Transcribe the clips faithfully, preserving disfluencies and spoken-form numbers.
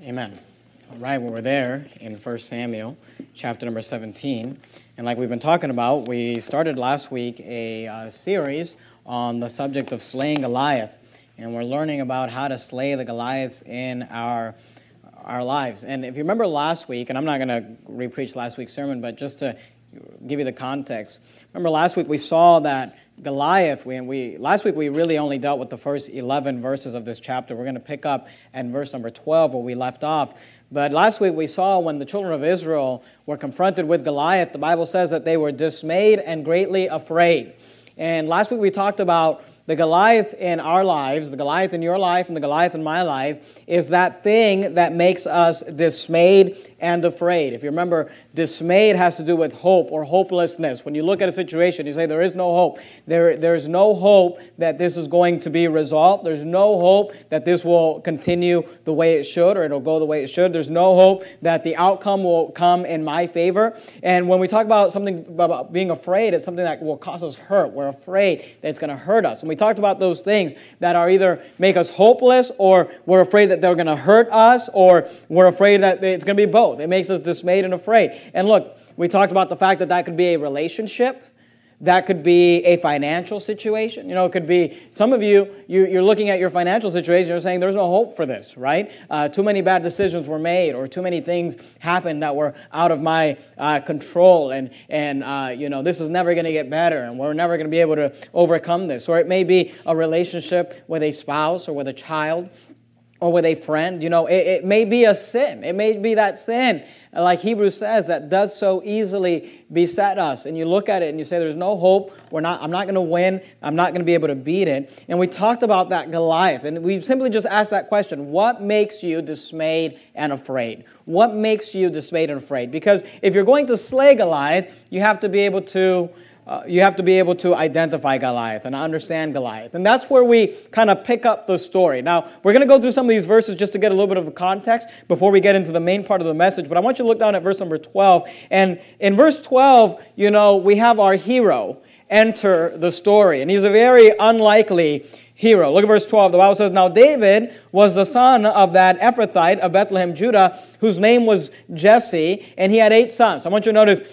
Amen. All right, well, we're there in First Samuel, chapter number seventeen. And like we've been talking about, we started last week a uh, series on the subject of slaying Goliath. And we're learning about how to slay the Goliaths in our our lives. And if you remember last week, and I'm not going to re-preach last week's sermon, but just to give you the context. Remember last week we saw that Goliath, we, we last week we really only dealt with the first eleven verses of this chapter. We're going to pick up at verse number twelve where we left off. But last week we saw when the children of Israel were confronted with Goliath, the Bible says that they were dismayed and greatly afraid. And last week we talked about the Goliath in our lives, the Goliath in your life and the Goliath in my life, is that thing that makes us dismayed and afraid. If you remember, dismayed has to do with hope or hopelessness. When you look at a situation, you say there is no hope. There, there's no hope that this is going to be resolved. There's no hope that this will continue the way it should or it'll go the way it should. There's no hope that the outcome will come in my favor. And when we talk about something about being afraid, it's something that will cause us hurt. We're afraid that it's going to hurt us. And we talked about those things that are either make us hopeless or we're afraid that they're going to hurt us or we're afraid that it's going to be both. It makes us dismayed and afraid. And look, we talked about the fact that that could be a relationship. That could be a financial situation. You know, it could be, some of you, you you're looking at your financial situation, you're saying there's no hope for this, right? Uh, too many bad decisions were made or too many things happened that were out of my uh, control and, and uh, you know, this is never going to get better and we're never going to be able to overcome this. Or it may be a relationship with a spouse or with a child or with a friend. You know, it, it may be a sin. It may be that sin, like Hebrews says, that does so easily beset us. And you look at it and you say, there's no hope. We're not. I'm not going to win. I'm not going to be able to beat it. And we talked about that Goliath. And we simply just asked that question. What makes you dismayed and afraid? What makes you dismayed and afraid? Because if you're going to slay Goliath, you have to be able to Uh, you have to be able to identify Goliath and understand Goliath. And that's where we kind of pick up the story. Now, we're going to go through some of these verses just to get a little bit of a context before we get into the main part of the message. But I want you to look down at verse number twelve. And in verse twelve, you know, we have our hero enter the story. And he's a very unlikely hero. Look at verse twelve. The Bible says, "Now David was the son of that Ephrathite of Bethlehem, Judah, whose name was Jesse, and he had eight sons." I want you to notice,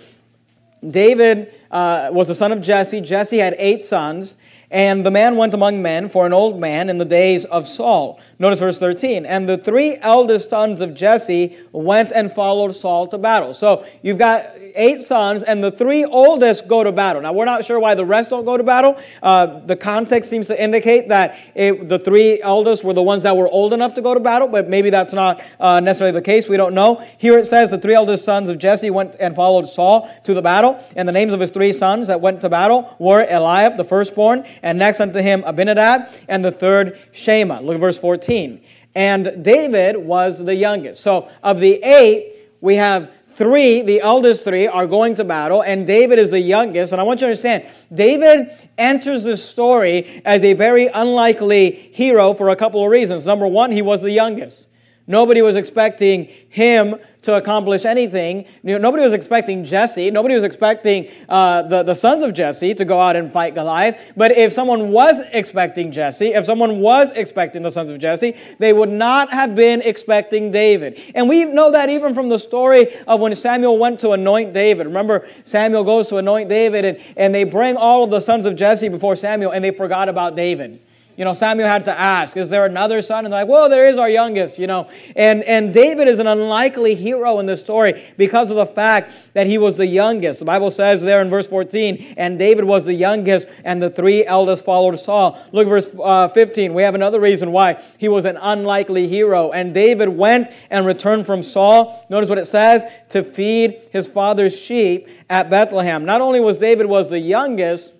David uh, was the son of Jesse. Jesse had eight sons, and the man went among men for an old man in the days of Saul. Notice verse thirteen. "And the three eldest sons of Jesse went and followed Saul to battle." So you've got eight sons, and the three oldest go to battle. Now, we're not sure why the rest don't go to battle. Uh, the context seems to indicate that it, the three eldest were the ones that were old enough to go to battle, but maybe that's not uh, necessarily the case. We don't know. Here it says the three eldest sons of Jesse went and followed Saul to the battle, and the names of his three sons that went to battle were Eliab, the firstborn, and next unto him Abinadab, and the third Shema. Look at verse fourteen. "And David was the youngest." So of the eight, we have three, the eldest three, are going to battle, and David is the youngest. And I want you to understand, David enters this story as a very unlikely hero for a couple of reasons. Number one, he was the youngest. Nobody was expecting him to accomplish anything. You know, nobody was expecting Jesse. Nobody was expecting uh, the, the sons of Jesse to go out and fight Goliath. But if someone was expecting Jesse, if someone was expecting the sons of Jesse, they would not have been expecting David. And we know that even from the story of when Samuel went to anoint David. Remember, Samuel goes to anoint David, and, and they bring all of the sons of Jesse before Samuel, and they forgot about David. You know, Samuel had to ask, is there another son? And they're like, well, there is our youngest, you know. And, and David is an unlikely hero in this story because of the fact that he was the youngest. The Bible says there in verse fourteen, "And David was the youngest, and the three eldest followed Saul." Look at verse uh, fifteen. We have another reason why he was an unlikely hero. "And David went and returned from Saul." Notice what it says, "to feed his father's sheep at Bethlehem." Not only was David was the youngest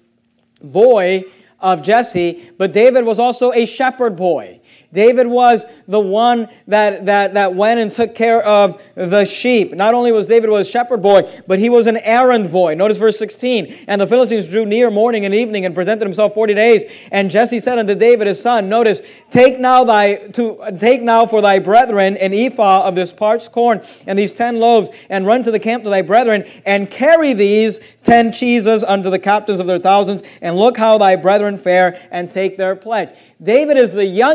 boy of Jesse, but David was also a shepherd boy. David was the one that, that, that went and took care of the sheep. Not only was David was a shepherd boy, but he was an errand boy. Notice verse sixteen. "And the Philistines drew near morning and evening and presented himself forty days. And Jesse said unto David his son," notice, take now thy to take now for thy brethren an ephah of this parched corn and these ten loaves, and run to the camp to thy brethren, and carry these ten cheeses unto the captains of their thousands, and look how thy brethren fare, and take their pledge." David is the youngest boy.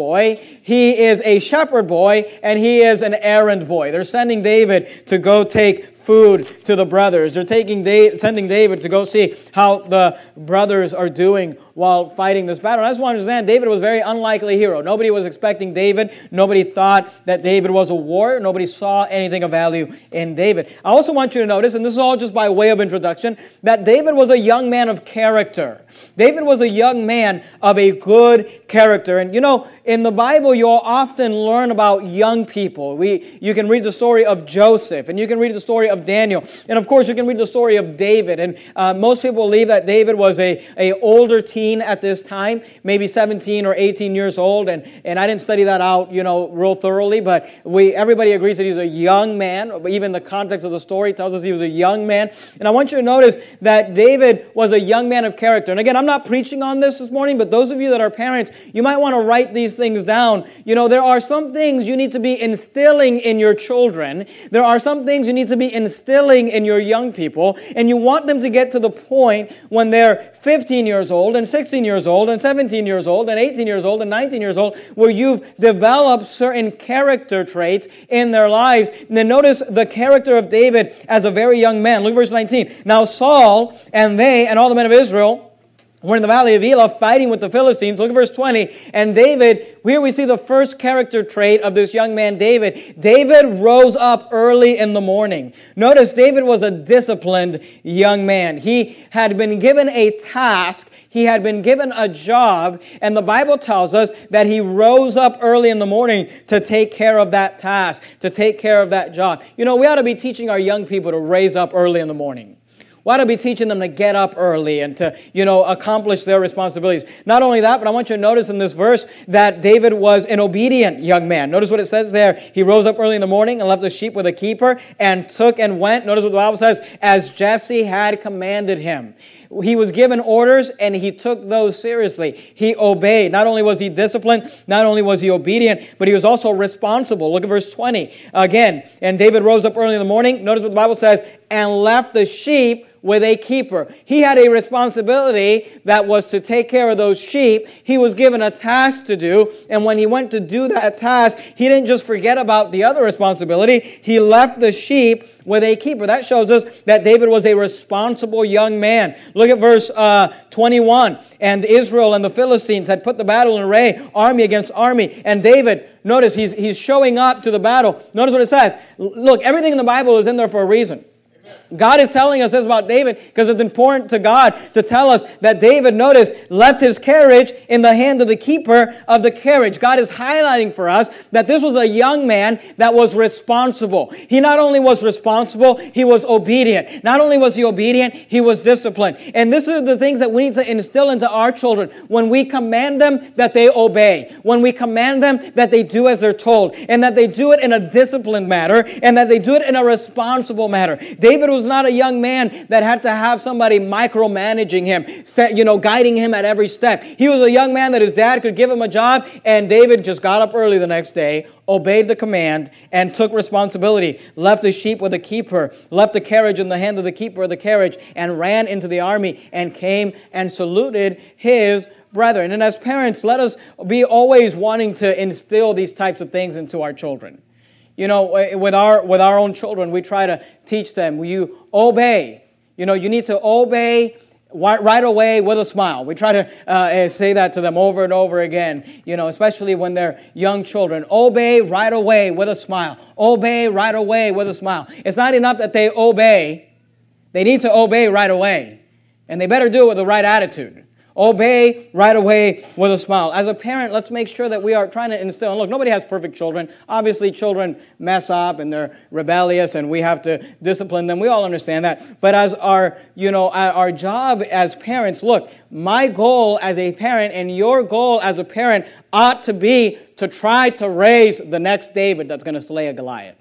boy, he is a shepherd boy, and he is an errand boy. They're sending David to go take food to the brothers. They're taking Dave, sending David to go see how the brothers are doing while fighting this battle. And I just want to understand, David was a very unlikely hero. Nobody was expecting David. Nobody thought that David was a warrior. Nobody saw anything of value in David. I also want you to notice, and this is all just by way of introduction, that David was a young man of character. David was a young man of a good character. And you know, in the Bible, you'll often learn about young people. We, you can read the story of Joseph, and you can read the story of Daniel. And of course, you can read the story of David. And uh, most people believe that David was a, a older teen at this time, maybe seventeen or eighteen years old. And, and I didn't study that out, you know, real thoroughly, but we everybody agrees that he was a young man. Even the context of the story tells us he was a young man. And I want you to notice that David was a young man of character. And again, I'm not preaching on this this morning, but those of you that are parents, you might want to write these things down. You know, there are some things you need to be instilling in your children. There are some things you need to be instilling in your young people, and you want them to get to the point when they're fifteen years old and sixteen years old and seventeen years old and eighteen years old and nineteen years old, where you've developed certain character traits in their lives. And then notice the character of David as a very young man. Look at verse nineteen. Now Saul and they and all the men of Israel were in the valley of Elah fighting with the Philistines. Look at verse twenty. And David, here we see the first character trait of this young man, David. David rose up early in the morning. Notice David was a disciplined young man. He had been given a task. He had been given a job. And the Bible tells us that he rose up early in the morning to take care of that task, to take care of that job. You know, we ought to be teaching our young people to raise up early in the morning. We ought to be teaching them to get up early and to, you know, accomplish their responsibilities. Not only that, but I want you to notice in this verse that David was an obedient young man. Notice what it says there. He rose up early in the morning and left the sheep with a keeper and took and went. Notice what the Bible says, as Jesse had commanded him. He was given orders and he took those seriously. He obeyed. Not only was he disciplined, not only was he obedient, but he was also responsible. Look at verse twenty. Again, and David rose up early in the morning. Notice what the Bible says, and left the sheep with a keeper. He had a responsibility that was to take care of those sheep. He was given a task to do, and when he went to do that task, he didn't just forget about the other responsibility. He left the sheep with a keeper. That shows us that David was a responsible young man. Look at verse uh, twenty-one. And Israel and the Philistines had put the battle in array, army against army. And David, notice he's, he's showing up to the battle. Notice what it says. Look, everything in the Bible is in there for a reason. God is telling us this about David because it's important to God to tell us that David, notice, left his carriage in the hand of the keeper of the carriage. God is highlighting for us that this was a young man that was responsible. He not only was responsible, he was obedient. Not only was he obedient, he was disciplined. And this are the things that we need to instill into our children. When we command them, that they obey. When we command them, that they do as they're told. And that they do it in a disciplined manner. And that they do it in a responsible manner. David was not a young man that had to have somebody micromanaging him, you know, guiding him at every step. He was a young man that his dad could give him a job, and David just got up early the next day, obeyed the command, and took responsibility. Left the sheep with a keeper, left the carriage in the hand of the keeper of the carriage, and ran into the army and came and saluted his brethren. And as parents, let us be always wanting to instill these types of things into our children. You know, with our with our own children, we try to teach them, you obey. You know, you need to obey right away with a smile. We try to uh, say that to them over and over again, you know, especially when they're young children. Obey right away with a smile. Obey right away with a smile. It's not enough that they obey. They need to obey right away. And they better do it with the right attitude. Obey right away with a smile. As a parent, let's make sure that we are trying to instill. And look, nobody has perfect children. Obviously, children mess up and they're rebellious, and we have to discipline them. We all understand that. But as our, you know, our job as parents, look, my goal as a parent and your goal as a parent ought to be to try to raise the next David that's going to slay a Goliath.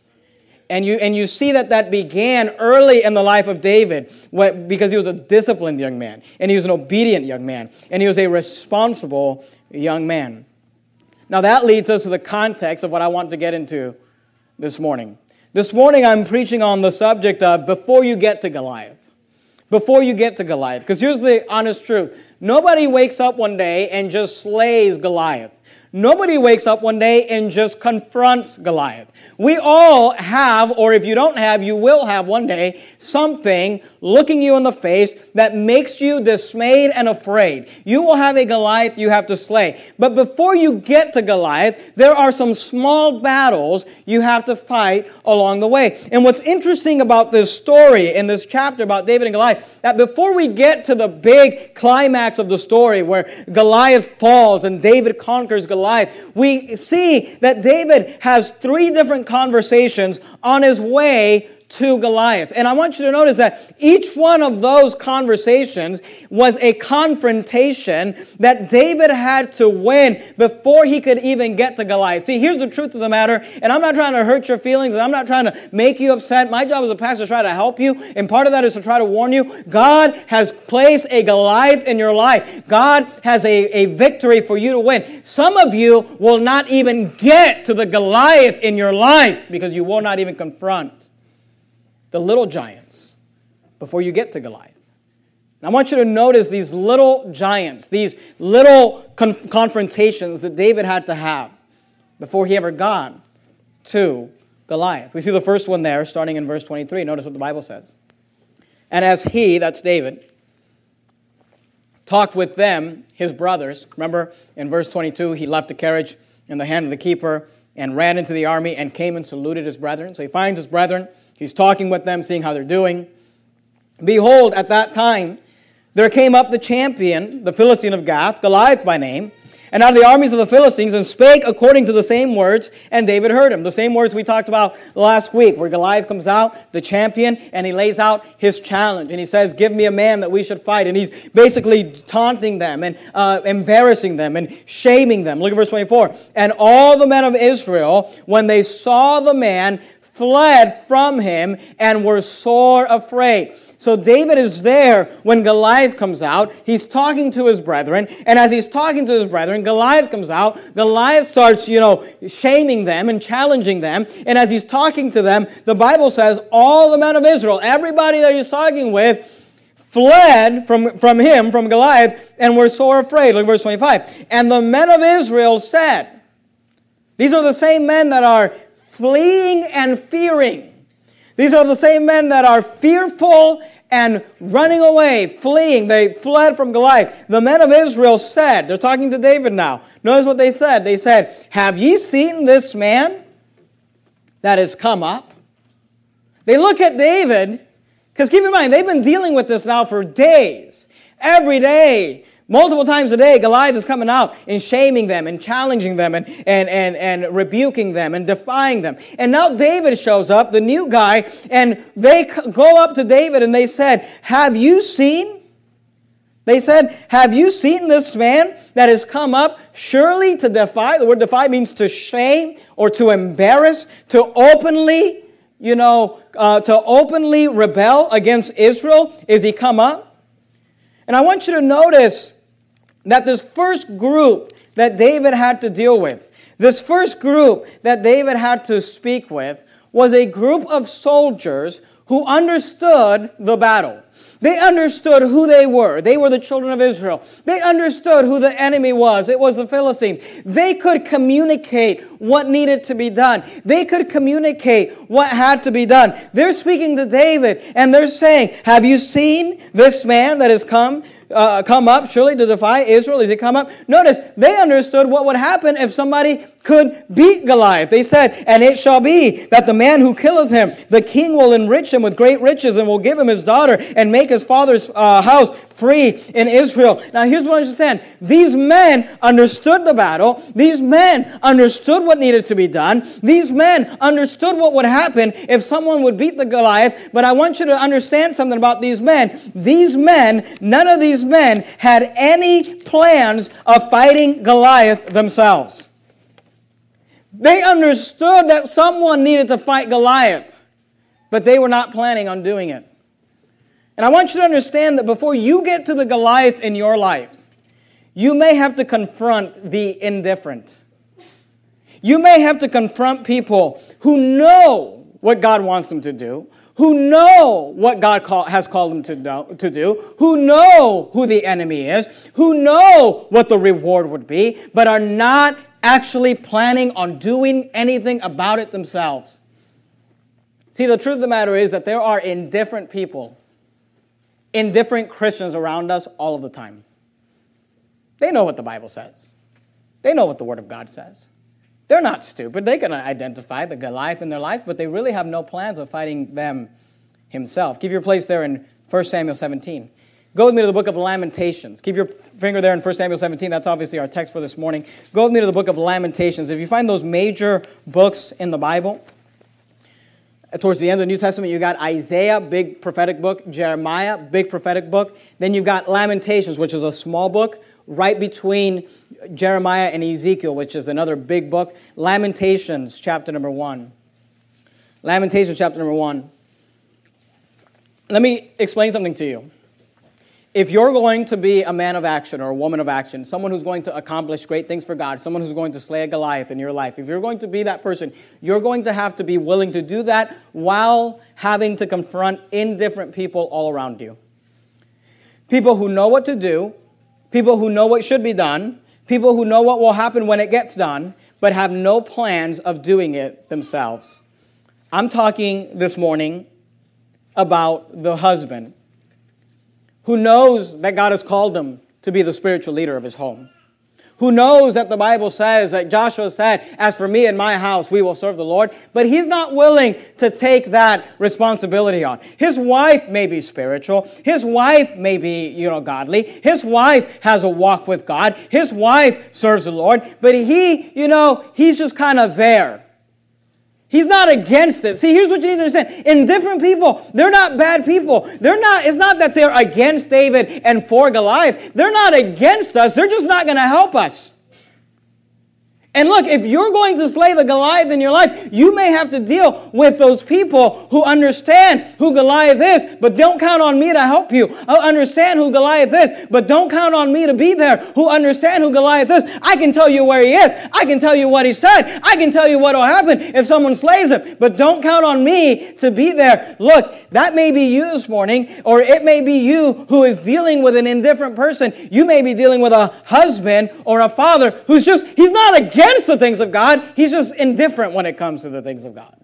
And you and you see that that began early in the life of David because he was a disciplined young man, and he was an obedient young man, and he was a responsible young man. Now that leads us to the context of what I want to get into this morning. This morning I'm preaching on the subject of before you get to Goliath. Before you get to Goliath. Because here's the honest truth. Nobody wakes up one day and just slays Goliath. Nobody wakes up one day and just confronts Goliath. We all have, or if you don't have, you will have one day, something looking you in the face that makes you dismayed and afraid. You will have a Goliath you have to slay. But before you get to Goliath, there are some small battles you have to fight along the way. And what's interesting about this story in this chapter about David and Goliath, that before we get to the big climax of the story where Goliath falls and David conquers Goliath, Goliath, we see that David has three different conversations on his way to Goliath. And I want you to notice that each one of those conversations was a confrontation that David had to win before he could even get to Goliath. See, here's the truth of the matter, and I'm not trying to hurt your feelings, and I'm not trying to make you upset. My job as a pastor is to try to help you, and part of that is to try to warn you. God has placed a Goliath in your life. God has a, a victory for you to win. Some of you will not even get to the Goliath in your life because you will not even confront the little giants before you get to Goliath. And I want you to notice these little giants, these little con- confrontations that David had to have before he ever got to Goliath. We see the first one there, starting in verse twenty-three. Notice what the Bible says. And as he, that's David, talked with them, his brothers, remember in verse twenty-two, he left the carriage in the hand of the keeper and ran into the army and came and saluted his brethren. So he finds his brethren. He's talking with them, seeing how they're doing. Behold, at that time, there came up the champion, the Philistine of Gath, Goliath by name, and out of the armies of the Philistines, and spake according to the same words, and David heard him. The same words we talked about last week, where Goliath comes out, the champion, and he lays out his challenge. And he says, give me a man that we should fight. And he's basically taunting them, and uh, embarrassing them, and shaming them. Look at verse twenty-four. And all the men of Israel, when they saw the man, fled from him and were sore afraid. So David is there when Goliath comes out. He's talking to his brethren. And as he's talking to his brethren, Goliath comes out. Goliath starts, you know, shaming them and challenging them. And as he's talking to them, the Bible says all the men of Israel, everybody that he's talking with, fled from, from him, from Goliath, and were sore afraid. Look at verse twenty-five. And the men of Israel said, these are the same men that are fleeing and fearing. These are the same men that are fearful and running away, fleeing. They fled from Goliath. The men of Israel said, they're talking to David now. Notice what they said. They said, have ye seen this man that has come up? They look at David, because keep in mind, they've been dealing with this now for days. Every day, multiple times a day, Goliath is coming out and shaming them and challenging them and, and, and, and rebuking them and defying them. And now David shows up, the new guy, and they go up to David and they said, have you seen? They said, have you seen this man that has come up surely to defy? The word defy means to shame or to embarrass, to openly, you know, uh, to openly rebel against Israel. Is he come up? And I want you to notice that this first group that David had to deal with, this first group that David had to speak with, was a group of soldiers who understood the battle. They understood who they were. They were the children of Israel. They understood who the enemy was. It was the Philistines. They could communicate what needed to be done. They could communicate what had to be done. They're speaking to David and they're saying, have you seen this man that has come? Uh, come up, surely to defy Israel? Is he come up? Notice, they understood what would happen if somebody could beat Goliath. They said, and it shall be that the man who killeth him, the king will enrich him with great riches and will give him his daughter and make his father's uh, house free in Israel. Now here's what I understand. These men understood the battle. These men understood what needed to be done. These men understood what would happen if someone would beat the Goliath. But I want you to understand something about these men. These men, none of these men had any plans of fighting Goliath themselves. They understood that someone needed to fight Goliath, but they were not planning on doing it. And I want you to understand that before you get to the Goliath in your life, you may have to confront the indifferent. You may have to confront people who know what God wants them to do, who know what God call, has called them to do, to do, who know who the enemy is, who know what the reward would be, but are not actually planning on doing anything about it themselves. See, the truth of the matter is that there are indifferent people, indifferent Christians around us all of the time. They know what the Bible says. They know what the Word of God says. They're not stupid. They can identify the Goliath in their life, but they really have no plans of fighting them himself. Keep your place there in First Samuel seventeen. Go with me to the book of Lamentations. Keep your finger there in First Samuel seventeen. That's obviously our text for this morning. Go with me to the book of Lamentations. If you find those major books in the Bible, towards the end of the New Testament, you got Isaiah, big prophetic book, Jeremiah, big prophetic book. Then you've got Lamentations, which is a small book, right between Jeremiah and Ezekiel, which is another big book. Lamentations, chapter number one. Lamentations, chapter number one. Let me explain something to you. If you're going to be a man of action or a woman of action, someone who's going to accomplish great things for God, someone who's going to slay a Goliath in your life, if you're going to be that person, you're going to have to be willing to do that while having to confront indifferent people all around you. People who know what to do, people who know what should be done, people who know what will happen when it gets done, but have no plans of doing it themselves. I'm talking this morning about the husband who knows that God has called him to be the spiritual leader of his home, who knows that the Bible says that Joshua said, "As for me and my house, we will serve the Lord," but he's not willing to take that responsibility on. His wife may be spiritual. His wife may be, you know, godly. His wife has a walk with God. His wife serves the Lord, but he, you know, he's just kind of there. He's not against it. See, here's what you need to understand. Indifferent people, they're not bad people. They're not, it's not that they're against David and for Goliath. They're not against us. They're just not going to help us. And look, if you're going to slay the Goliath in your life, you may have to deal with those people who understand who Goliath is, but don't count on me to help you. Who understand who Goliath is, but don't count on me to be there. Who understand who Goliath is. I can tell you where he is. I can tell you what he said. I can tell you what will happen if someone slays him, but don't count on me to be there. Look, that may be you this morning, or it may be you who is dealing with an indifferent person. You may be dealing with a husband or a father who's just, he's not against against the things of God. He's just indifferent when it comes to the things of God.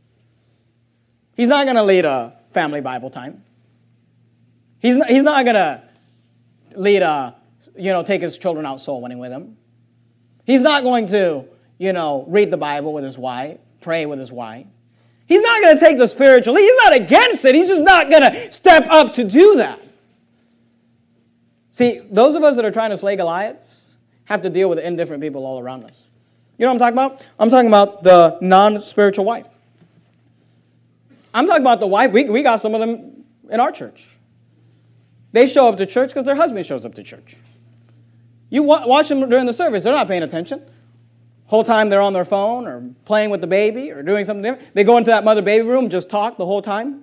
He's not going to lead a family Bible time. He's not, he's not going to lead a, you know, take his children out soul winning with him. He's not going to, you know, read the Bible with his wife, pray with his wife. He's not going to take the spiritual lead. He's not against it. He's just not going to step up to do that. See, those of us that are trying to slay Goliaths have to deal with indifferent people all around us. You know what I'm talking about? I'm talking about the non-spiritual wife. I'm talking about the wife. We, we got some of them in our church. They show up to church because their husband shows up to church. You wa- watch them during the service. They're not paying attention. Whole time they're on their phone or playing with the baby or doing something different. They go into that mother-baby room and just talk the whole time.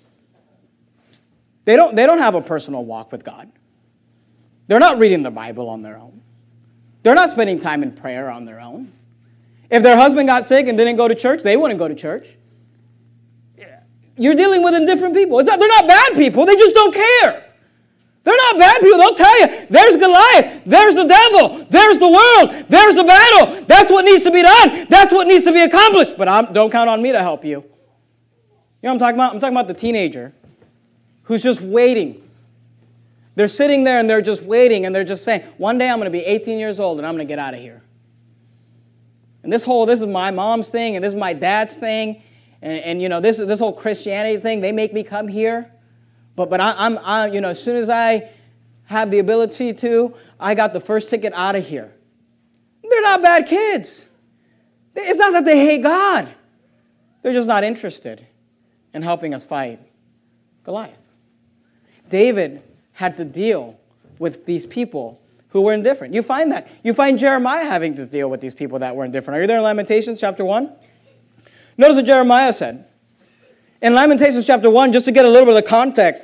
They don't, they don't have a personal walk with God. They're not reading the Bible on their own. They're not spending time in prayer on their own. If their husband got sick and didn't go to church, they wouldn't go to church. You're dealing with indifferent people. It's not, they're not bad people. They just don't care. They're not bad people. They'll tell you, there's Goliath, there's the devil, there's the world, there's the battle. That's what needs to be done. That's what needs to be accomplished. But I'm, don't count on me to help you. You know what I'm talking about? I'm talking about the teenager who's just waiting. They're sitting there and they're just waiting and they're just saying, one day I'm going to be eighteen years old and I'm going to get out of here. And this whole, this is my mom's thing and this is my dad's thing. And, and you know, this is this whole Christianity thing, they make me come here. But but I, I'm, I, you know, as soon as I have the ability to, I got the first ticket out of here. They're not bad kids. It's not that they hate God. They're just not interested in helping us fight Goliath. David had to deal with these people who were indifferent. You find that. You find Jeremiah having to deal with these people that were indifferent. Are you there in Lamentations chapter one? Notice what Jeremiah said. In Lamentations chapter one, just to get a little bit of the context,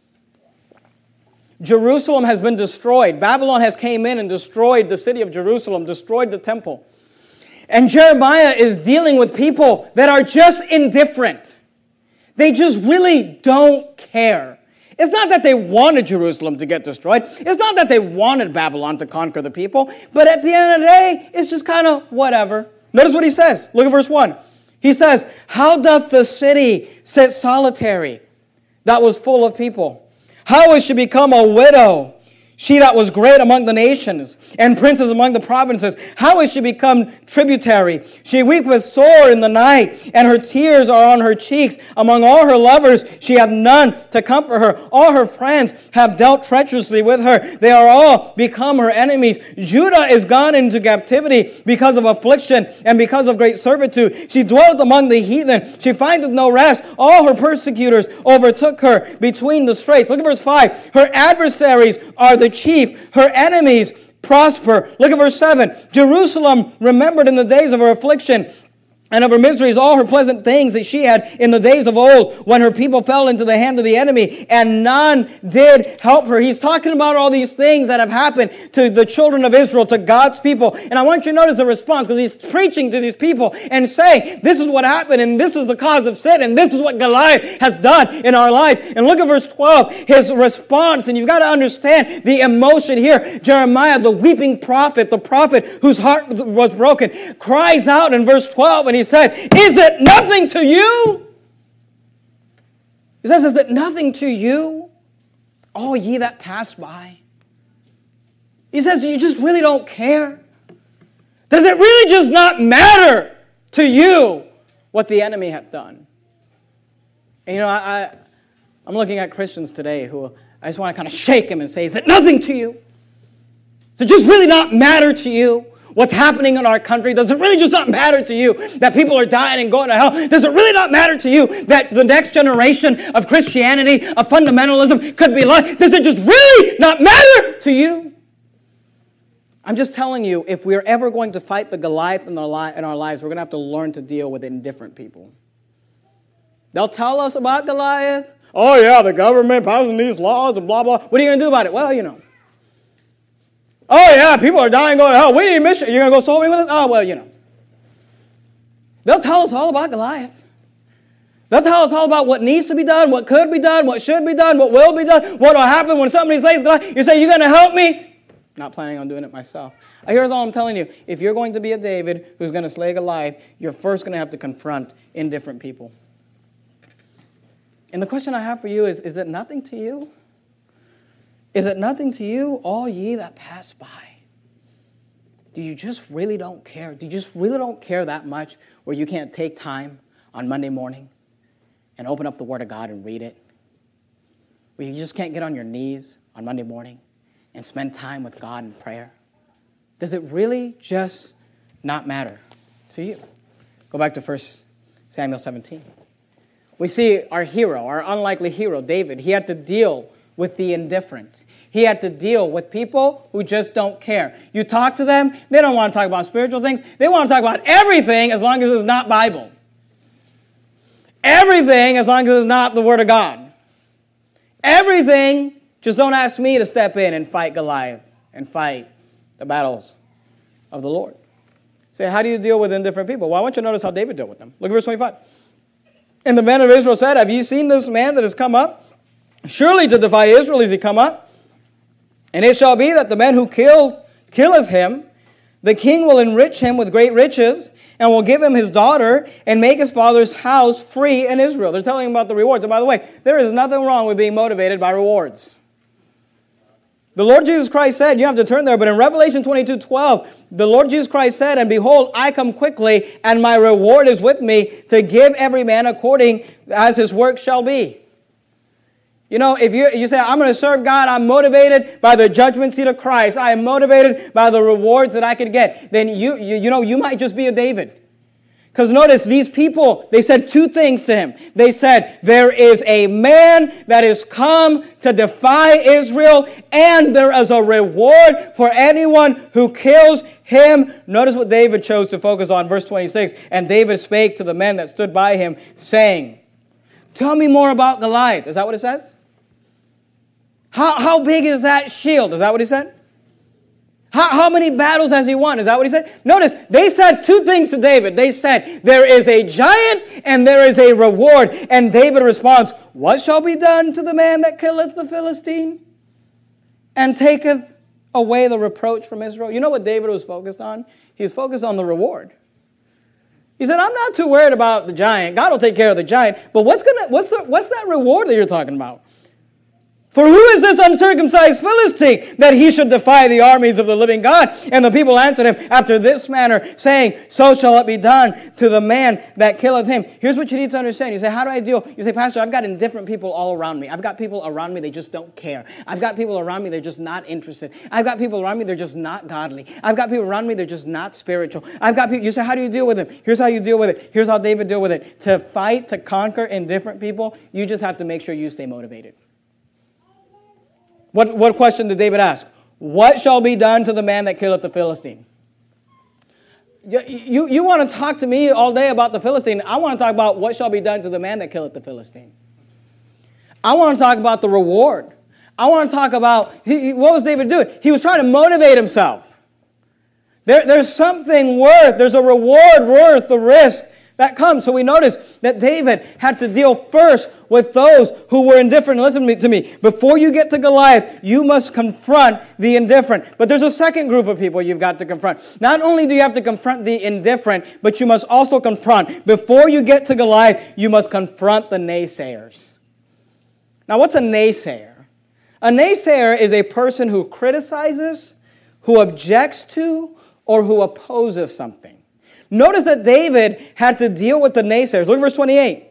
Jerusalem has been destroyed. Babylon has came in and destroyed the city of Jerusalem, destroyed the temple. And Jeremiah is dealing with people that are just indifferent. They just really don't care. It's not that they wanted Jerusalem to get destroyed. It's not that they wanted Babylon to conquer the people. But at the end of the day, it's just kind of whatever. Notice what he says. Look at verse one. He says, how doth the city sit solitary that was full of people? How is she become a widow? She that was great among the nations, and princes among the provinces, how is she become tributary? She weepeth sore in the night, and her tears are on her cheeks. Among all her lovers she hath none to comfort her. All her friends have dealt treacherously with her. They are all become her enemies. Judah is gone into captivity because of affliction, and because of great servitude. She dwelleth among the heathen. She findeth no rest. All her persecutors overtook her between the straits. Look at verse five. Her adversaries are the chief, her enemies prosper. Look at verse seven. Jerusalem remembered in the days of her affliction and of her miseries all her pleasant things that she had in the days of old, when her people fell into the hand of the enemy, and none did help her. He's talking about all these things that have happened to the children of Israel, to God's people. And I want you to notice the response, because he's preaching to these people and saying, this is what happened, and this is the cause of sin, and this is what Goliath has done in our life. And look at verse twelve, his response, and you've got to understand the emotion here. Jeremiah, the weeping prophet, the prophet whose heart was broken, cries out in verse twelve, and he says, is it nothing to you? He says, is it nothing to you, all ye that pass by? He says, you just really don't care? Does it really just not matter to you what the enemy hath done? And you know, I, I, I'm looking at Christians today who I just want to kind of shake them and say, is it nothing to you? Does it just really not matter to you what's happening in our country? Does it really just not matter to you that people are dying and going to hell? Does it really not matter to you that the next generation of Christianity, of fundamentalism, could be lost? Does it just really not matter to you? I'm just telling you, if we're ever going to fight the Goliath in our, li- in our lives, we're going to have to learn to deal with indifferent people. They'll tell us about Goliath. Oh yeah, the government passing these laws and blah, blah. What are you going to do about it? Well, you know. Oh yeah, people are dying going to hell. We need a mission. You're going to go soul winning with us? Oh, well, you know. They'll tell us all about Goliath. They'll tell us all about what needs to be done, what could be done, what should be done, what will be done, what will happen when somebody says Goliath. You say, you're going to help me? Not planning on doing it myself. Here's all I'm telling you. If you're going to be a David who's going to slay Goliath, you're first going to have to confront indifferent people. And the question I have for you is, is it nothing to you? Is it nothing to you, all ye that pass by? Do you just really don't care? Do you just really don't care that much where you can't take time on Monday morning and open up the Word of God and read it? Where you just can't get on your knees on Monday morning and spend time with God in prayer? Does it really just not matter to you? Go back to First Samuel seventeen. We see our hero, our unlikely hero, David. He had to deal with the indifferent. He had to deal with people who just don't care. You talk to them, they don't want to talk about spiritual things. They want to talk about everything as long as it's not Bible. Everything as long as it's not the Word of God. Everything, just don't ask me to step in and fight Goliath and fight the battles of the Lord. Say, how do you deal with indifferent people? Well, I want you to notice how David dealt with them. Look at verse twenty-five. And the men of Israel said, have you seen this man that has come up? Surely to defy Israel is he come up. And it shall be that the man who killed, killeth him, the king will enrich him with great riches, and will give him his daughter, and make his father's house free in Israel. They're telling him about the rewards. And by the way, there is nothing wrong with being motivated by rewards. The Lord Jesus Christ said, you have to turn there, but in Revelation twenty-two twelve, the Lord Jesus Christ said, and behold, I come quickly, and my reward is with me, to give every man according as his work shall be. You know, if you, you say, I'm going to serve God, I'm motivated by the judgment seat of Christ, I am motivated by the rewards that I could get, then you, you, you know, you might just be a David. Because notice, these people, they said two things to him. They said, there is a man that is come to defy Israel, and there is a reward for anyone who kills him. Notice what David chose to focus on, verse twenty-six. And David spake to the men that stood by him, saying, tell me more about Goliath. Is that what it says? How, how big is that shield? Is that what he said? How, how many battles has he won? Is that what he said? Notice, they said two things to David. They said, there is a giant and there is a reward. And David responds, what shall be done to the man that killeth the Philistine and taketh away the reproach from Israel? You know what David was focused on? He was focused on the reward. He said, I'm not too worried about the giant. God will take care of the giant. But what's gonna what's the, what's that reward that you're talking about? For who is this uncircumcised Philistine that he should defy the armies of the living God? And the people answered him after this manner, saying, so shall it be done to the man that killeth him. Here's what you need to understand. You say, how do I deal? You say, Pastor, I've got indifferent people all around me. I've got people around me, they just don't care. I've got people around me, they're just not interested. I've got people around me, they're just not godly. I've got people around me, they're just not spiritual. I've got people, you say, how do you deal with them? Here's how you deal with it. Here's how David deal with it. To fight, to conquer indifferent people, you just have to make sure you stay motivated. What, what question did David ask? What shall be done to the man that killeth the Philistine? You, you, you want to talk to me all day about the Philistine. I want to talk about what shall be done to the man that killeth the Philistine. I want to talk about the reward. I want to talk about, he, what was David doing? He was trying to motivate himself. There, there's something worth, there's a reward worth the risk that comes. So we notice that David had to deal first with those who were indifferent. Listen to me. Before you get to Goliath, you must confront the indifferent. But there's a second group of people you've got to confront. Not only do you have to confront the indifferent, but you must also confront. Before you get to Goliath, you must confront the naysayers. Now, what's a naysayer? A naysayer is a person who criticizes, who objects to, or who opposes something. Notice that David had to deal with the naysayers. Look at verse twenty-eight.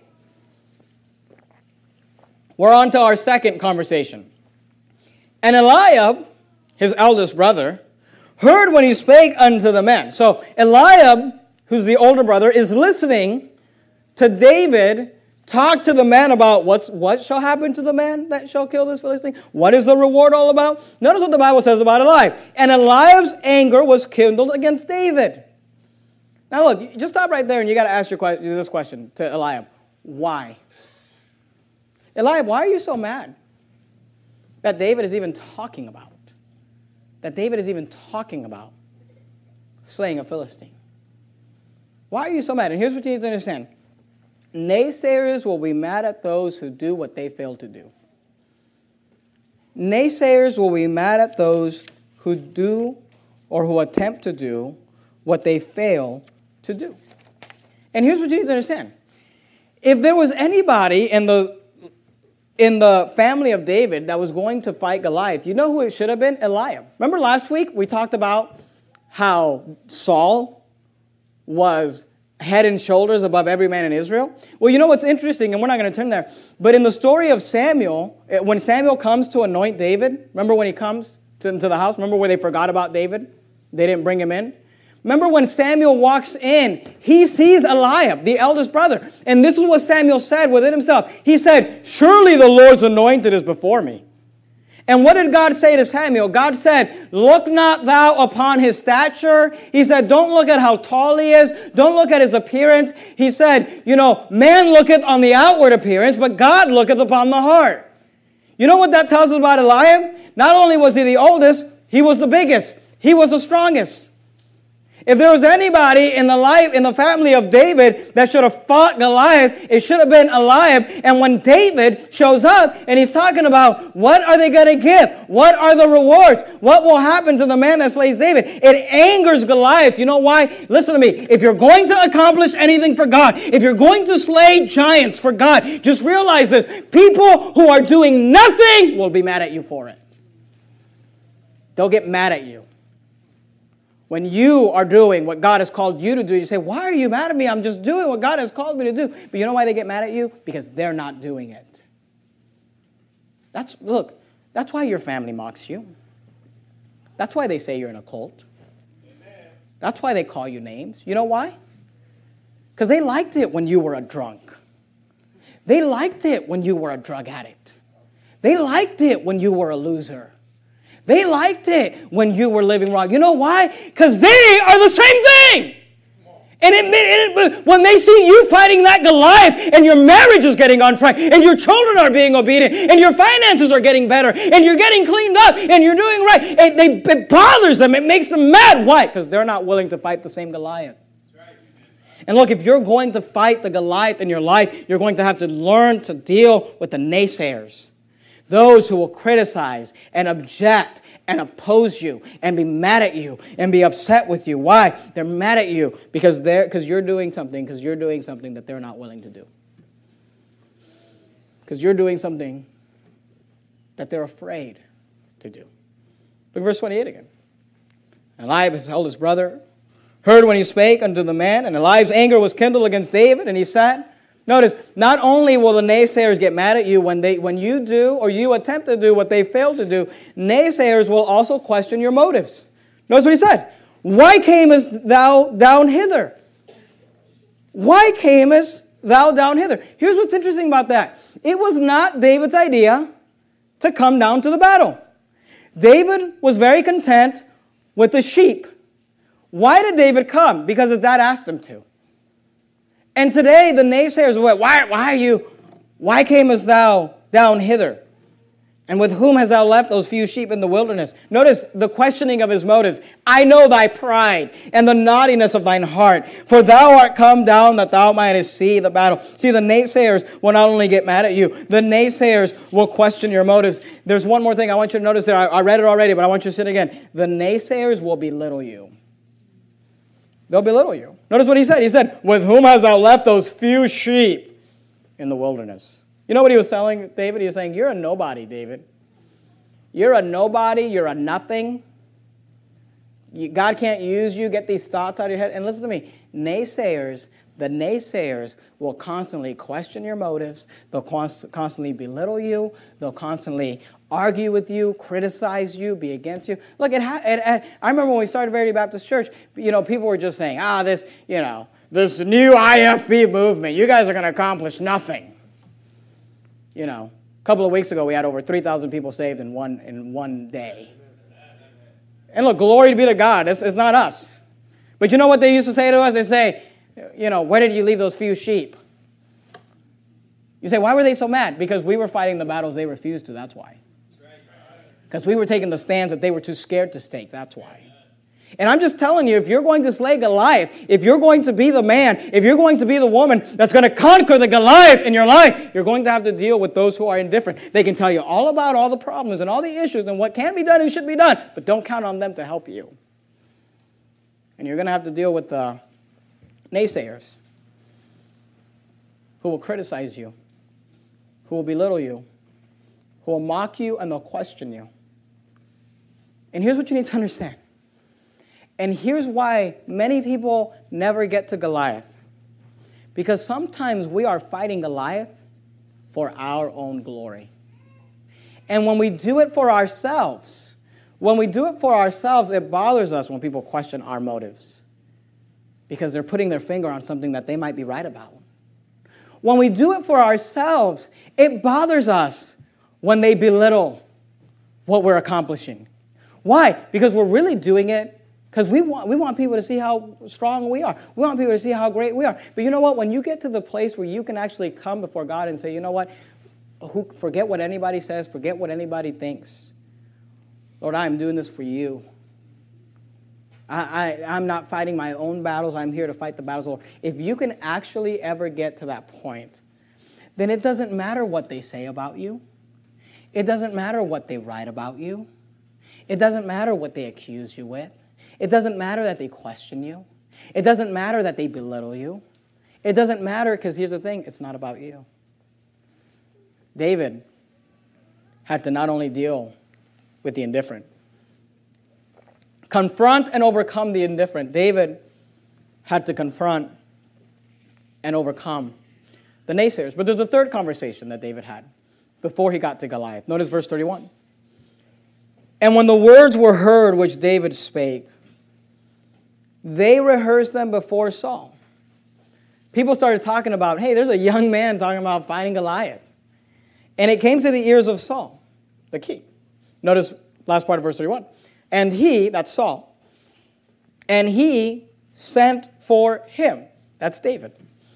We're on to our second conversation. And Eliab, his eldest brother, heard when he spake unto the men. So Eliab, who's the older brother, is listening to David talk to the men about what's, what shall happen to the man that shall kill this Philistine. What is the reward all about? Notice what the Bible says about Eliab. And Eliab's anger was kindled against David. Now look, just stop right there and you got to ask your this question to Eliab. Why? Eliab, why are you so mad that David is even talking about? That David is even talking about slaying a Philistine? Why are you so mad? And here's what you need to understand. Naysayers will be mad at those who do what they fail to do. Naysayers will be mad at those who do or who attempt to do what they fail to do. And here's what you need to understand. If there was anybody in the in the family of David that was going to fight Goliath, you know who it should have been? Eliab. Remember last week we talked about how Saul was head and shoulders above every man in Israel? Well, you know what's interesting, and we're not going to turn there, but in the story of Samuel, when Samuel comes to anoint David, remember when he comes to, into the house? Remember where they forgot about David? They didn't bring him in? Remember when Samuel walks in, he sees Eliab, the eldest brother. And this is what Samuel said within himself. He said, surely the Lord's anointed is before me. And what did God say to Samuel? God said, look not thou upon his stature. He said, don't look at how tall he is. Don't look at his appearance. He said, you know, man looketh on the outward appearance, but God looketh upon the heart. You know what that tells us about Eliab? Not only was he the oldest, he was the biggest. He was the strongest. If there was anybody in the life, in the family of David that should have fought Goliath, it should have been Eliab. And when David shows up and he's talking about what are they going to give? What are the rewards? What will happen to the man that slays David? It angers Goliath. You know why? Listen to me. If you're going to accomplish anything for God, if you're going to slay giants for God, just realize this. People who are doing nothing will be mad at you for it. They'll get mad at you. When you are doing what God has called you to do, you say, why are you mad at me? I'm just doing what God has called me to do. But you know why they get mad at you? Because they're not doing it. That's, look, that's why your family mocks you. That's why they say you're in a cult. Amen. That's why they call you names. You know why? Because they liked it when you were a drunk. They liked it when you were a drug addict. They liked it when you were a loser. They liked it when you were living wrong. You know why? Because they are the same thing. And it, it, when they see you fighting that Goliath and your marriage is getting on track and your children are being obedient and your finances are getting better and you're getting cleaned up and you're doing right, it, they, it bothers them. It makes them mad. Why? Because they're not willing to fight the same Goliath. And look, if you're going to fight the Goliath in your life, you're going to have to learn to deal with the naysayers. Those who will criticize and object and oppose you and be mad at you and be upset with you. Why? They're mad at you because they're because you're doing something, because you're doing something that they're not willing to do. Because you're doing something that they're afraid to do. Look at verse twenty-eight again. Eliab, his eldest brother, heard when he spake unto the man, and Eliab's anger was kindled against David, and he sat. Notice, not only will the naysayers get mad at you when they when you do or you attempt to do what they failed to do, naysayers will also question your motives. Notice what he said. Why camest thou down hither? Why camest thou down hither? Here's what's interesting about that. It was not David's idea to come down to the battle. David was very content with the sheep. Why did David come? Because his dad asked him to. And today the naysayers were, why, why are you, why camest thou down hither? And with whom hast thou left those few sheep in the wilderness? Notice the questioning of his motives. I know thy pride and the naughtiness of thine heart, for thou art come down that thou mightest see the battle. See, the naysayers will not only get mad at you, the naysayers will question your motives. There's one more thing I want you to notice there. I, I read it already, but I want you to see it again. The naysayers will belittle you. They'll belittle you. Notice what he said. He said, with whom hast thou left those few sheep in the wilderness? You know what he was telling David? He was saying, you're a nobody, David. You're a nobody. You're a nothing. You, God can't use you. Get these thoughts out of your head. And listen to me. Naysayers, the naysayers will constantly question your motives. They'll const- constantly belittle you. They'll constantly argue with you, criticize you, be against you. Look, it, ha- it, it, I remember when we started Verity Baptist Church, you know, people were just saying, ah, this, you know, this new I F B movement, you guys are going to accomplish nothing. You know, a couple of weeks ago, we had over three thousand people saved in one in one day. And look, glory be to God. It's, it's not us. But you know what they used to say to us? They say, you know, where did you leave those few sheep? You say, why were they so mad? Because we were fighting the battles they refused to. That's why. Because we were taking the stands that they were too scared to take. That's why. And I'm just telling you, if you're going to slay Goliath, if you're going to be the man, if you're going to be the woman that's going to conquer the Goliath in your life, you're going to have to deal with those who are indifferent. They can tell you all about all the problems and all the issues and what can be done and should be done, but don't count on them to help you. And you're going to have to deal with the naysayers who will criticize you, who will belittle you, who will mock you, and they'll question you. And here's what you need to understand. And here's why many people never get to Goliath. Because sometimes we are fighting Goliath for our own glory. And when we do it for ourselves, when we do it for ourselves, it bothers us when people question our motives. Because they're putting their finger on something that they might be right about. When we do it for ourselves, it bothers us when they belittle what we're accomplishing. Why? Because we're really doing it because we want, we want people to see how strong we are. We want people to see how great we are. But you know what? When you get to the place where you can actually come before God and say, you know what? Who, forget what anybody says. Forget what anybody thinks. Lord, I'm doing this for you. I, I, I'm not fighting my own battles. I'm here to fight the battles of the Lord. If you can actually ever get to that point, then it doesn't matter what they say about you. It doesn't matter what they write about you. It doesn't matter what they accuse you with. It doesn't matter that they question you. It doesn't matter that they belittle you. It doesn't matter because here's the thing, it's not about you. David had to not only deal with the indifferent, confront and overcome the indifferent. David had to confront and overcome the naysayers. But there's a third conversation that David had before he got to Goliath. Notice verse thirty-one. And when the words were heard which David spake, they rehearsed them before Saul. People started talking about, hey, there's a young man talking about fighting Goliath. And it came to the ears of Saul, the king. Notice last part of verse thirty-one. And he, that's Saul, and he sent for him. That's David.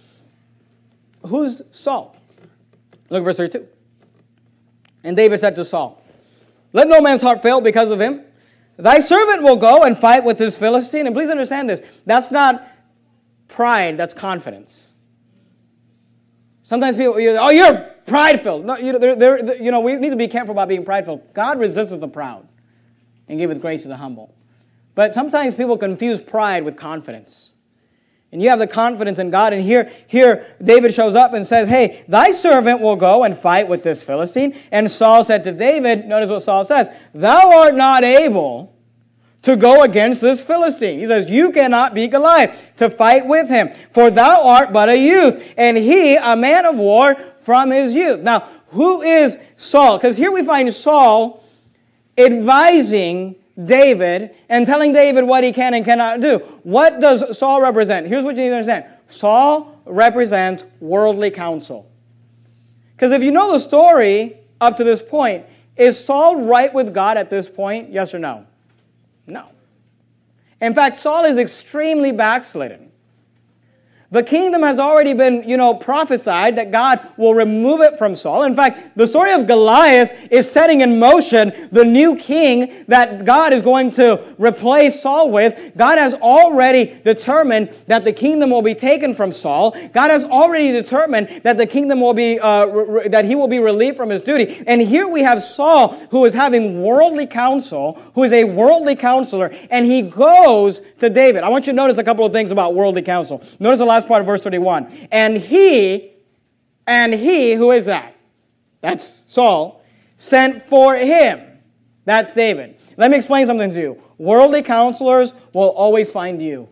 Who's Saul? Look at verse thirty-two. And David said to Saul, let no man's heart fail because of him. Thy servant will go and fight with this Philistine. And please understand this. That's not pride, that's confidence. Sometimes people, you, oh, you're prideful. No, you, they're, they're, you know, we need to be careful about being prideful. God resists the proud and giveth grace to the humble. But sometimes people confuse pride with confidence. And you have the confidence in God. And here, here David shows up and says, hey, thy servant will go and fight with this Philistine. And Saul said to David, notice what Saul says, thou art not able to go against this Philistine. He says, you cannot be Goliath to fight with him, for thou art but a youth, and he a man of war from his youth. Now, who is Saul? Because here we find Saul advising David and telling David what he can and cannot do. What does Saul represent? Here's what you need to understand. Saul represents worldly counsel. Because if you know the story up to this point, is Saul right with God at this point? Yes or no? No. In fact, Saul is extremely backslidden. The kingdom has already been, you know, prophesied that God will remove it from Saul. In fact, the story of Goliath is setting in motion the new king that God is going to replace Saul with. God has already determined that the kingdom will be taken from Saul. God has already determined that the kingdom will be, uh, re- that he will be relieved from his duty. And here we have Saul, who is having worldly counsel, who is a worldly counselor, and he goes to David. I want you to notice a couple of things about worldly counsel. Notice the last part of verse thirty-one. And he, and he, who is that? That's Saul, sent for him. That's David. Let me explain something to you. Worldly counselors will always find you.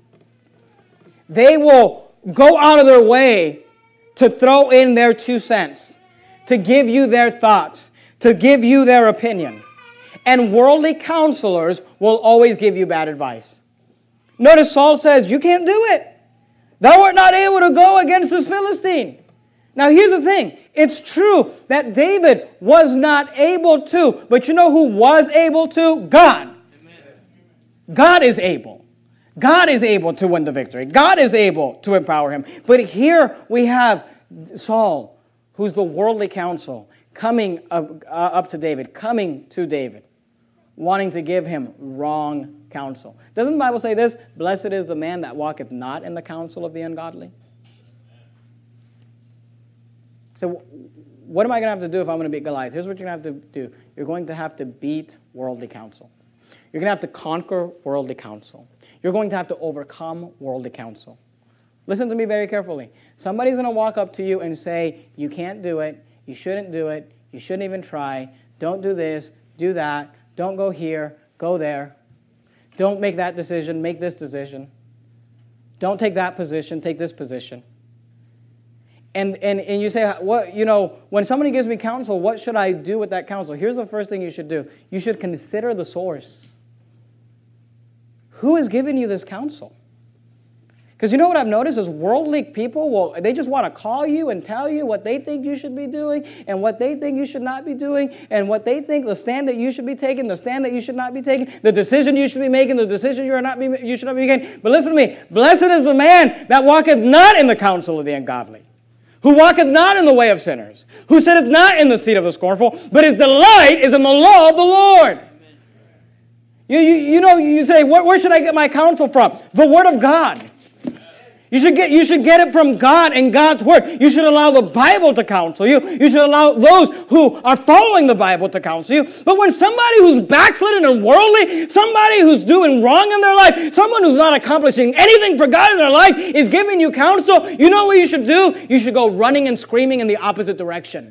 They will go out of their way to throw in their two cents, to give you their thoughts, to give you their opinion. And worldly counselors will always give you bad advice. Notice Saul says, you can't do it. Thou art not able to go against this Philistine. Now here's the thing. It's true that David was not able to. But you know who was able to? God. Amen. God is able. God is able to win the victory. God is able to empower him. But here we have Saul, who's the worldly counsel, coming up, uh, up to David, coming to David, wanting to give him wrong counsel. Doesn't the Bible say this? Blessed is the man that walketh not in the counsel of the ungodly. So what am I going to have to do if I'm going to beat Goliath? Here's what you're going to have to do. You're going to have to beat worldly counsel. You're going to have to conquer worldly counsel. You're going to have to overcome worldly counsel. Listen to me very carefully. Somebody's going to walk up to you and say, you can't do it, you shouldn't do it, you shouldn't even try, don't do this, do that, don't go here, go there. Don't make that decision, make this decision. Don't take that position, take this position. And, and, and you say, what, you know, when somebody gives me counsel, what should I do with that counsel? Here's the first thing you should do. You should consider the source. Who has given you this counsel? Because you know what I've noticed is worldly people, will they just want to call you and tell you what they think you should be doing and what they think you should not be doing and what they think the stand that you should be taking, the stand that you should not be taking, the decision you should be making, the decision you are not be, you should not be making. But listen to me. Blessed is the man that walketh not in the counsel of the ungodly, who walketh not in the way of sinners, who sitteth not in the seat of the scornful, but his delight is in the law of the Lord. You, you, you know, you say, where, where should I get my counsel from? The Word of God. You should get you should get it from God and God's Word. You should allow the Bible to counsel you. You should allow those who are following the Bible to counsel you. But when somebody who's backslidden and worldly, somebody who's doing wrong in their life, someone who's not accomplishing anything for God in their life is giving you counsel, you know what you should do? You should go running and screaming in the opposite direction.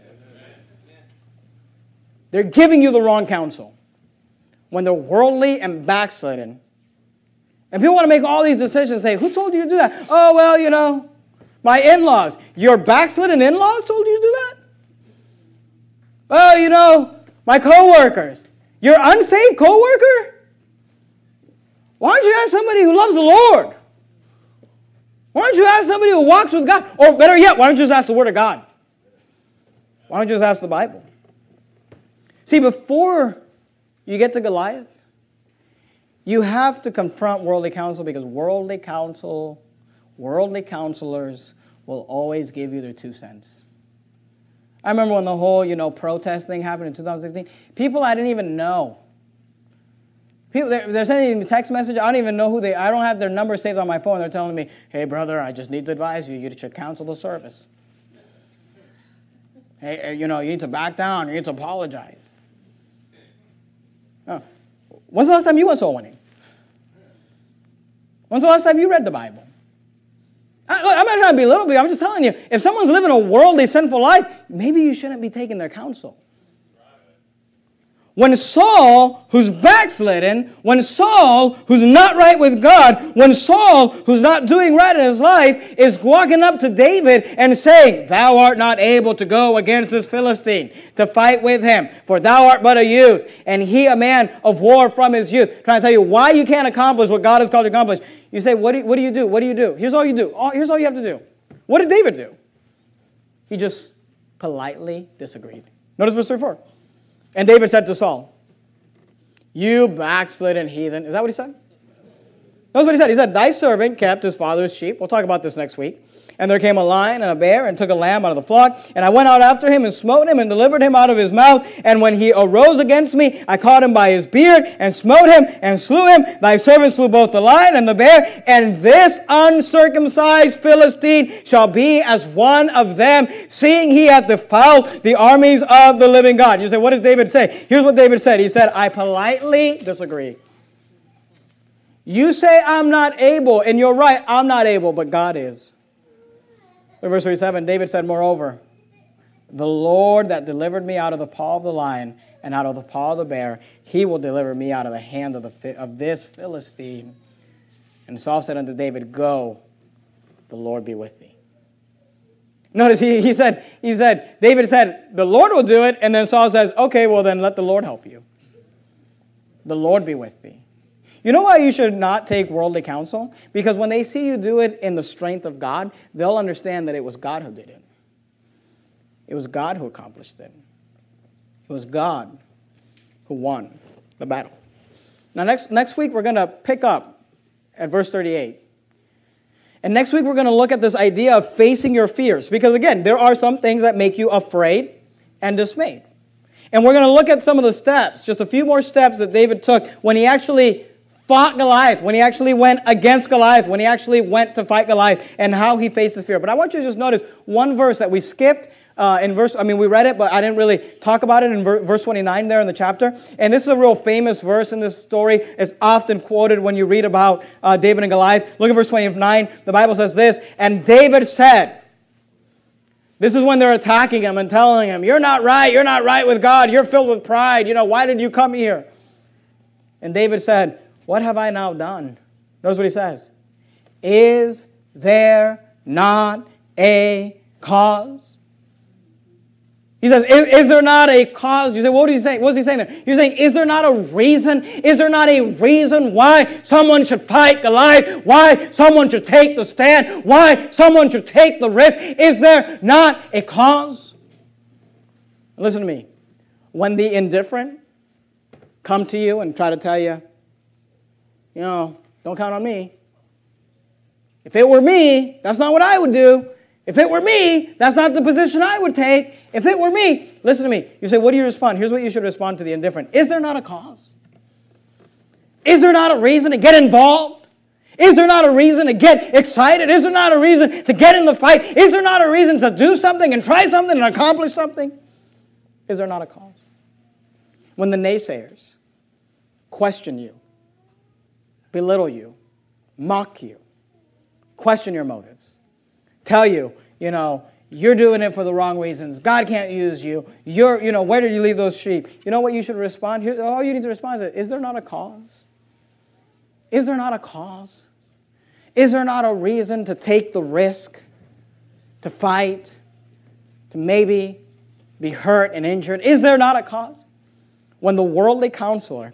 They're giving you the wrong counsel. When they're worldly and backslidden, and people want to make all these decisions, say, who told you to do that? Oh, well, you know, my in-laws. Your backslidden in-laws told you to do that? Well, you know, my co-workers. Your unsaved co-worker? Why don't you ask somebody who loves the Lord? Why don't you ask somebody who walks with God? Or better yet, why don't you just ask the Word of God? Why don't you just ask the Bible? See, before you get to Goliath, You have to confront worldly counsel because worldly counsel, worldly counselors will always give you their two cents. I remember when the whole, you know, protest thing happened in two thousand sixteen. People I didn't even know. People, they're, they're sending me text message. I don't even know who they. I don't have their number saved on my phone. They're telling me, "Hey, brother, I just need to advise you. You should cancel the service. Hey, you know, you need to back down. You need to apologize." Oh. When's the last time you went soul winning? When's the last time you read the Bible? I, look, I'm not trying to belittle you. I'm just telling you, if someone's living a worldly, sinful life, maybe you shouldn't be taking their counsel. When Saul, who's backslidden, when Saul, who's not right with God, when Saul, who's not doing right in his life, is walking up to David and saying, "Thou art not able to go against this Philistine, to fight with him, for thou art but a youth, and he a man of war from his youth." Trying to tell you why you can't accomplish what God has called you to accomplish. You say, what do you, what do you do? What do you do? Here's all you do. All, here's all you have to do. What did David do? He just politely disagreed. Notice verse thirty-four. And David said to Saul, "You backslidden heathen." Is that what he said? That's what he said. He said, "Thy servant kept his father's sheep." We'll talk about this next week. "And there came a lion and a bear and took a lamb out of the flock. And I went out after him and smote him and delivered him out of his mouth. And when he arose against me, I caught him by his beard and smote him and slew him. Thy servant slew both the lion and the bear. And this uncircumcised Philistine shall be as one of them, seeing he hath defiled the armies of the living God." You say, what does David say? Here's what David said. He said, "I politely disagree. You say I'm not able, and you're right, I'm not able, but God is." In verse thirty-seven, David said, "Moreover, the Lord that delivered me out of the paw of the lion and out of the paw of the bear, he will deliver me out of the hand of, the, of this Philistine." And Saul said unto David, "Go, the Lord be with thee." Notice he, he said, he said, David said, "The Lord will do it." And then Saul says, "Okay, well then let the Lord help you. The Lord be with thee." You know why you should not take worldly counsel? Because when they see you do it in the strength of God, they'll understand that it was God who did it. It was God who accomplished it. It was God who won the battle. Now, next, next week, we're going to pick up at verse thirty-eight. And next week, we're going to look at this idea of facing your fears. Because, again, there are some things that make you afraid and dismayed. And we're going to look at some of the steps, just a few more steps that David took when he actually fought Goliath, when he actually went against Goliath, when he actually went to fight Goliath, and how he faced his fear. But I want you to just notice one verse that we skipped uh, in verse, I mean, we read it, but I didn't really talk about it in ver- verse twenty-nine there in the chapter. And this is a real famous verse in this story. It's often quoted when you read about uh, David and Goliath. Look at verse twenty-nine. The Bible says this, "And David said," this is when they're attacking him and telling him, "You're not right, you're not right with God, you're filled with pride, you know, why did you come here?" And David said, "What have I now done?" Notice what he says. "Is there not a cause?" He says, is, is there not a cause? You say, what is he saying? What is he saying there? You're saying, is there not a reason? Is there not a reason why someone should fight Goliath? Why someone should take the stand? Why someone should take the risk? Is there not a cause? Listen to me. When the indifferent come to you and try to tell you, you know, don't count on me. If it were me, that's not what I would do. If it were me, that's not the position I would take. If it were me, listen to me. You say, what do you respond? Here's what you should respond to the indifferent. Is there not a cause? Is there not a reason to get involved? Is there not a reason to get excited? Is there not a reason to get in the fight? Is there not a reason to do something and try something and accomplish something? Is there not a cause? When the naysayers question you, belittle you, mock you, question your motives, tell you, you know, you're doing it for the wrong reasons. God can't use you. You're, you know, where did you leave those sheep? You know what you should respond? Here, all you need to respond is, is there not a cause? Is there not a cause? Is there not a reason to take the risk, to fight, to maybe be hurt and injured? Is there not a cause? When the worldly counselor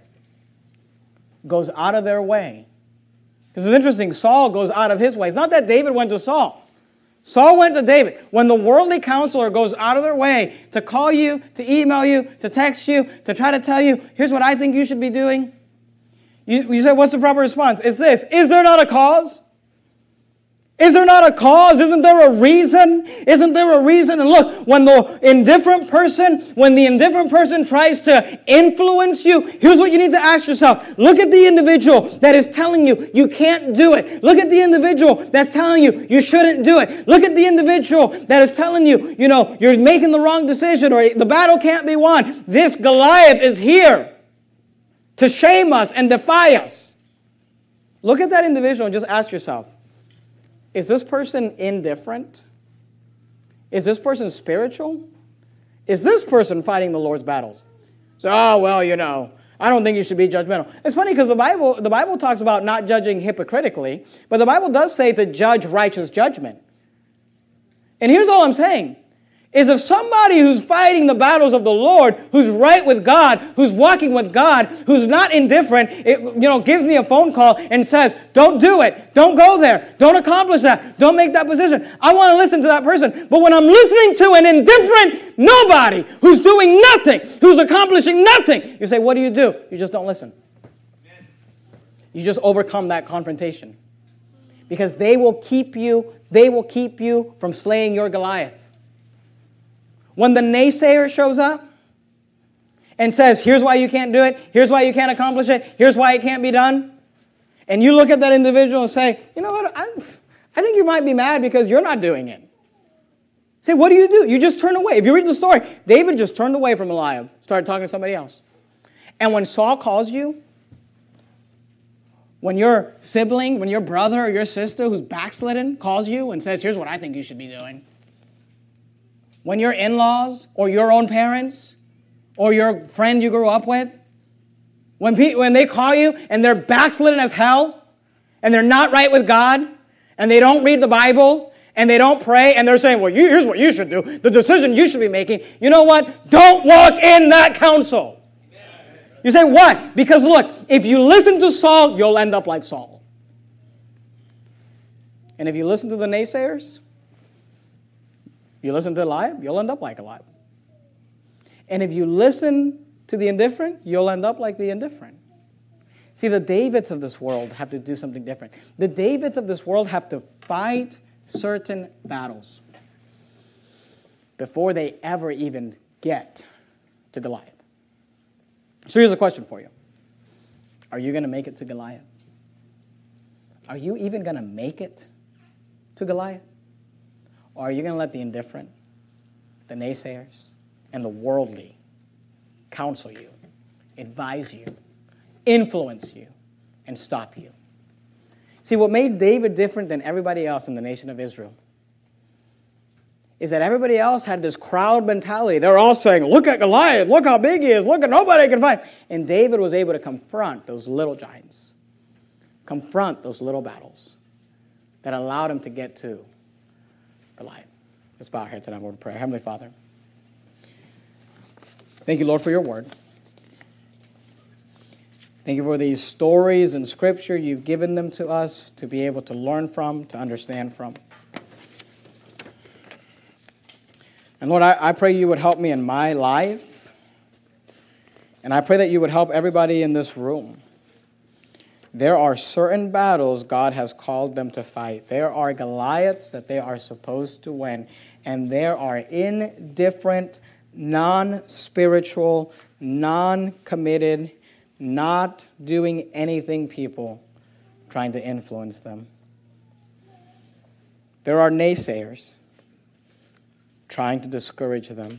goes out of their way, because it's interesting, Saul goes out of his way. It's not that David went to Saul. Saul went to David. When the worldly counselor goes out of their way to call you, to email you, to text you, to try to tell you, here's what I think you should be doing, You, you say, what's the proper response? It's this. Is there not a cause? Is there not a cause? Isn't there a reason? Isn't there a reason? And look, when the indifferent person, when the indifferent person tries to influence you, here's what you need to ask yourself. Look at the individual that is telling you you can't do it. Look at the individual that's telling you you shouldn't do it. Look at the individual that is telling you, you know, you're making the wrong decision or the battle can't be won. This Goliath is here to shame us and defy us. Look at that individual and just ask yourself, is this person indifferent? Is this person spiritual? Is this person fighting the Lord's battles? So, oh, well, you know, I don't think you should be judgmental. It's funny because the Bible, the Bible talks about not judging hypocritically, but the Bible does say to judge righteous judgment. And here's all I'm saying, is if somebody who's fighting the battles of the Lord, who's right with God, who's walking with God, who's not indifferent, it, you know, gives me a phone call and says, don't do it, don't go there, don't accomplish that, don't make that position. I want to listen to that person. But when I'm listening to an indifferent nobody who's doing nothing, who's accomplishing nothing, you say, what do you do? You just don't listen. You just overcome that confrontation. Because they will keep you, they will keep you from slaying your Goliath. When the naysayer shows up and says, here's why you can't do it, here's why you can't accomplish it, here's why it can't be done, and you look at that individual and say, you know what, I, I think you might be mad because you're not doing it. Say, what do you do? You just turn away. If you read the story, David just turned away from Eliab, started talking to somebody else. And when Saul calls you, when your sibling, when your brother or your sister who's backslidden calls you and says, here's what I think you should be doing, when your in-laws or your own parents or your friend you grew up with, when, pe- when they call you and they're backslidden as hell and they're not right with God and they don't read the Bible and they don't pray and they're saying, well, you, here's what you should do, the decision you should be making, you know what? Don't walk in that counsel. You say, what? Because look, if you listen to Saul, you'll end up like Saul. And if you listen to the naysayers, you listen to Eliab, you'll end up like Eliab. And if you listen to the indifferent, you'll end up like the indifferent. See, the Davids of this world have to do something different. The Davids of this world have to fight certain battles before they ever even get to Goliath. So here's a question for you. Are you going to make it to Goliath? Are you even going to make it to Goliath? Or are you going to let the indifferent, the naysayers, and the worldly counsel you, advise you, influence you, and stop you? See, what made David different than everybody else in the nation of Israel is that everybody else had this crowd mentality. They were all saying, look at Goliath, look how big he is, look at nobody can fight. And David was able to confront those little giants, confront those little battles that allowed him to get to Goliath. Let's bow our heads and have a word of prayer. Heavenly Father, thank you, Lord, for your word. Thank you for these stories in Scripture. You've given them to us to be able to learn from, to understand from. And Lord, I, I pray you would help me in my life. And I pray that you would help everybody in this room. There are certain battles God has called them to fight. There are Goliaths that they are supposed to win. And there are indifferent, non-spiritual, non-committed, not doing anything people trying to influence them. There are naysayers trying to discourage them.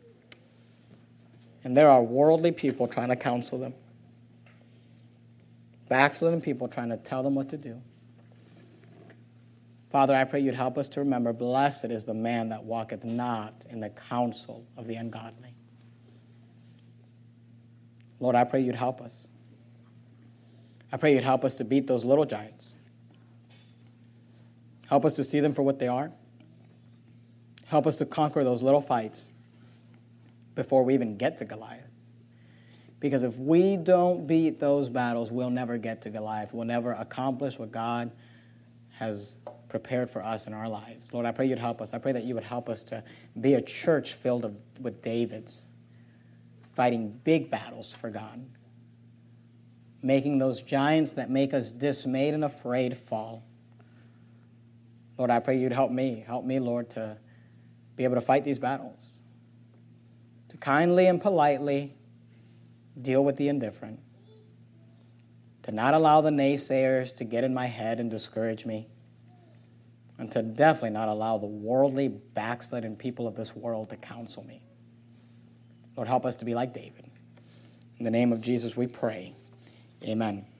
And there are worldly people trying to counsel them. Backslidden people trying to tell them what to do. Father, I pray you'd help us to remember, blessed is the man that walketh not in the counsel of the ungodly. Lord, I pray you'd help us. I pray you'd help us to beat those little giants. Help us to see them for what they are. Help us to conquer those little fights before we even get to Goliath. Because if we don't beat those battles, we'll never get to Goliath. We'll never accomplish what God has prepared for us in our lives. Lord, I pray you'd help us. I pray that you would help us to be a church filled of, with Davids, fighting big battles for God. making those giants that make us dismayed and afraid fall. Lord, I pray you'd help me. Help me, Lord, to be able to fight these battles, to kindly and politely deal with the indifferent, to not allow the naysayers to get in my head and discourage me, and to definitely not allow the worldly, backslidden people of this world to counsel me. Lord, help us to be like David. In the name of Jesus we pray. Amen.